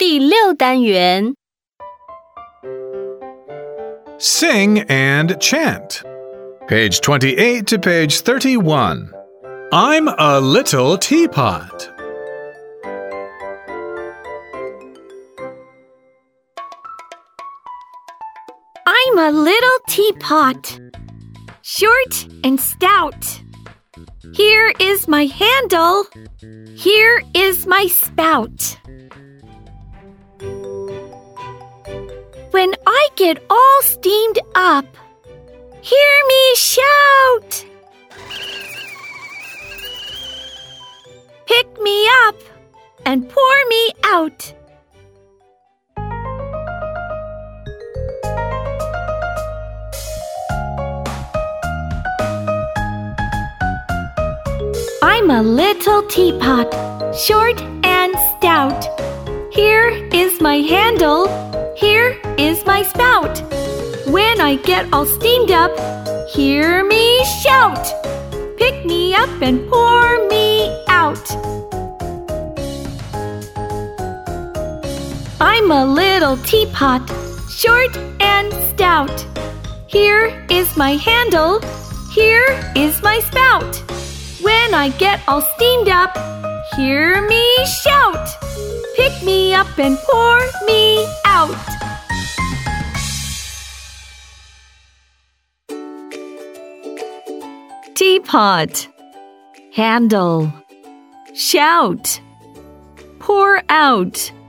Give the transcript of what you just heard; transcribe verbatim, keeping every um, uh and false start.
第六单元 Sing and chant. Page twenty-eight to page thirty-one. I'm a little teapot. I'm a little teapot, short and stout. Here is my handle. Here is my spout. When I get all steamed up, hear me shout. Pick me up and pour me out. I'm a little teapot, short and stout. Here is my handle, here is my spout. When I get all steamed up, hear me shout. Pick me up and pour me out. I'm a little teapot, short and stout. Here is my handle, here is my spout. When I get all steamed up, hear me shout. Pick me up and pour me out. Teapot, handle, shout, pour out.